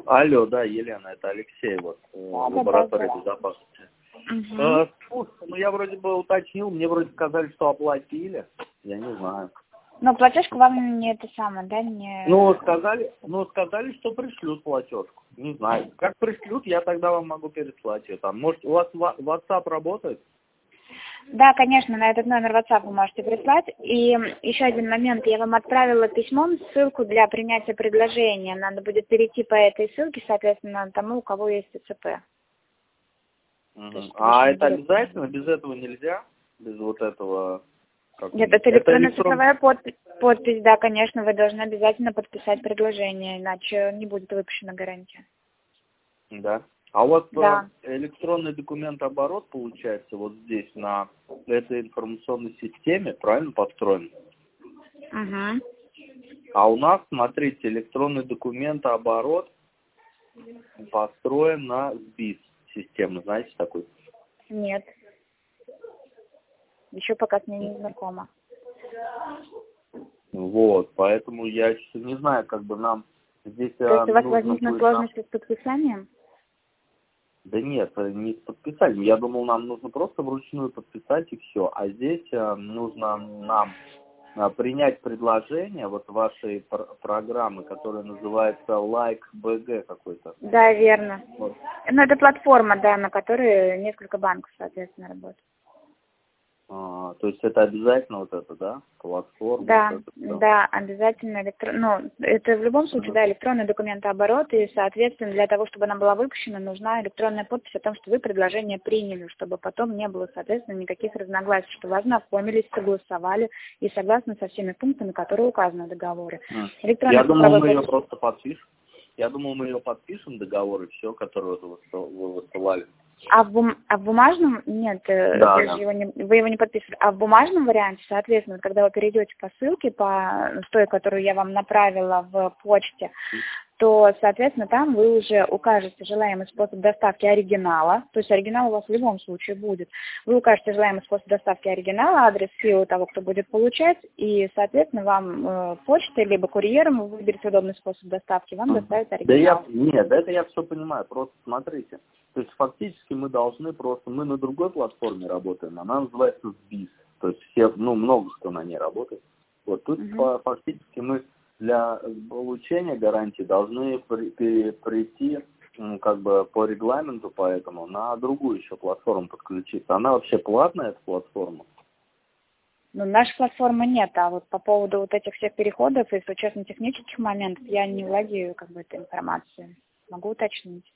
Алло, да, Елена, это Алексей, вот, лаборатория безопасности. Ну, я вроде бы уточнил, мне вроде сказали, что оплатили, я не знаю. Но платежку вам не это самое, да, не... Ну, сказали, что пришлют платежку. Не знаю. Как пришлют, я тогда вам могу переслать ее там. Может, у вас WhatsApp работает? Да, конечно, на этот номер WhatsApp вы можете прислать. И еще один момент. Я вам отправила письмом ссылку для принятия предложения. Надо будет перейти по этой ссылке, соответственно, тому, у кого есть ЦЦП. А это обязательно? Без этого нельзя? Без вот этого... Нет, это электронная цифровая подпись. Да, конечно, вы должны обязательно подписать предложение, иначе не будет выпущена гарантия. Да. А у вас да. электронный документооборот, получается, вот здесь, на этой информационной системе, правильно построен? Угу. А у нас, смотрите, электронный документооборот построен на СБИС систему, знаете такой? Нет. Еще пока с ней не знакома. Вот, поэтому я не знаю, как бы нам здесь... То есть у вас возникнут сложности с подписанием? Да нет, не с подписанием. Я думал, нам нужно просто вручную подписать и все. А здесь нужно нам принять предложение вот вашей программы, которая называется Like BG какой-то. Да, верно. Вот. Ну, это платформа, да, на которой несколько банков, соответственно, работают. То есть это обязательно вот это, да? Платформа? Да, вот это, да, обязательно. Ну, это в любом случае, да, электронный документооборот, и, соответственно, для того, чтобы она была выпущена, нужна электронная подпись о том, что вы предложение приняли, чтобы потом не было, соответственно, никаких разногласий, что вы ознакомились, согласовали и согласны со всеми пунктами, которые указаны в договоре. Я думал, мы ее просто подпишем. Я думал, мы ее подпишем, договор и все, который вы высылали. А в бумажном, нет, да, вы, да. вы его не подписывали. А в бумажном варианте, соответственно, когда вы перейдете по ссылке, по той, которую я вам направила в почте, то, соответственно, там вы уже укажете желаемый способ доставки оригинала, то есть оригинал у вас в любом случае будет. Вы укажете желаемый способ доставки оригинала, адрес фила того, кто будет получать, и, соответственно, вам почтой либо курьером, вы выберете удобный способ доставки, вам доставят оригинал. Нет, это я все понимаю, просто смотрите. То есть фактически мы должны просто, мы на другой платформе работаем, она называется СБИС, то есть все, много кто на ней работает. Вот тут фактически мы для получения гарантии должны прийти как бы по регламенту, поэтому на другую еще платформу подключиться. Она вообще платная, эта платформа? Ну, нашей платформы нет, а вот по поводу вот этих всех переходов и существенно-технических моментов я не владею как бы этой информацией. Могу уточнить.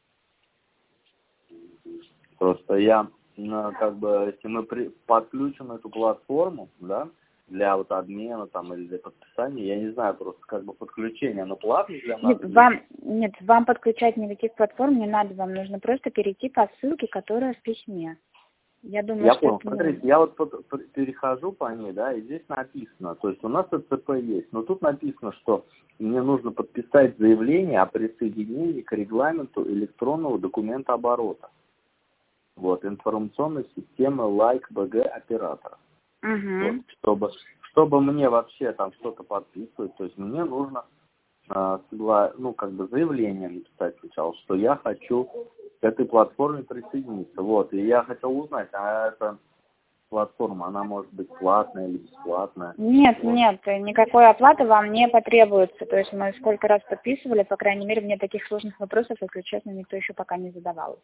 Просто я, как бы, если мы подключим эту платформу, да, для вот обмена там или для подписания, я не знаю, просто как бы подключение, оно платное для нас? Вам подключать никаких платформ не надо, вам нужно просто перейти по ссылке, которая в письме. Я думаю, я понял. Смотрите, я вот перехожу по ней, да, и здесь написано, то есть у нас ЦЦП есть, но тут написано, что мне нужно подписать заявление о присоединении к регламенту электронного документа оборота. Вот, информационной системы Like BG оператора. Вот, чтобы мне вообще там что-то подписывать, то есть мне нужно как бы заявление написать сначала, что я хочу к этой платформе присоединиться. Вот, и я хотел узнать, а эта платформа, она может быть платная или бесплатная? Нет, никакой оплаты вам не потребуется. То есть мы сколько раз подписывали, по крайней мере, мне таких сложных вопросов, если честно, никто еще пока не задавал.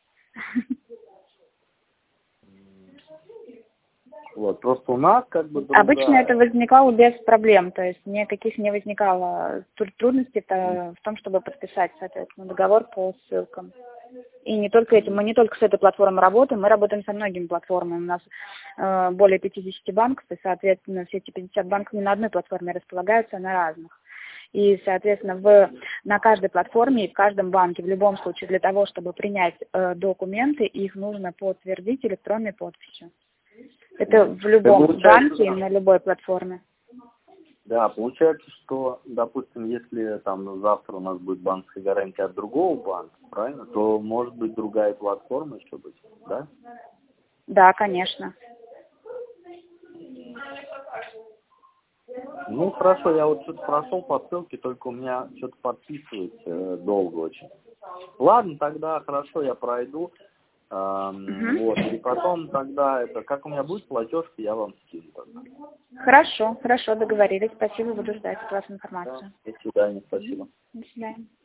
Вот, просто у нас как бы Обычно это возникало без проблем, то есть никаких не возникало трудностей в том, чтобы подписать, соответственно, договор по ссылкам. И не только этим, мы не только с этой платформой работаем, мы работаем со многими платформами. У нас более 50 банков, и, соответственно, все эти 50 банков не на одной платформе располагаются, а на разных. И, соответственно, на каждой платформе и в каждом банке, в любом случае, для того, чтобы принять документы, их нужно подтвердить электронной подписью. Это в любом банке и на любой платформе. Да, получается, что, допустим, если там завтра у нас будет банковская гарантия от другого банка, правильно, то может быть другая платформа еще быть, да? Да, конечно. Ну, хорошо, я вот что-то прошел по ссылке, только у меня что-то подписывать долго очень. Ладно, тогда хорошо, я пройду. Вот, и потом тогда, как у меня будет платежка, я вам скину тогда. Хорошо, договорились. Спасибо, буду ждать от вас информацию. Да, до свидания, спасибо. До свидания.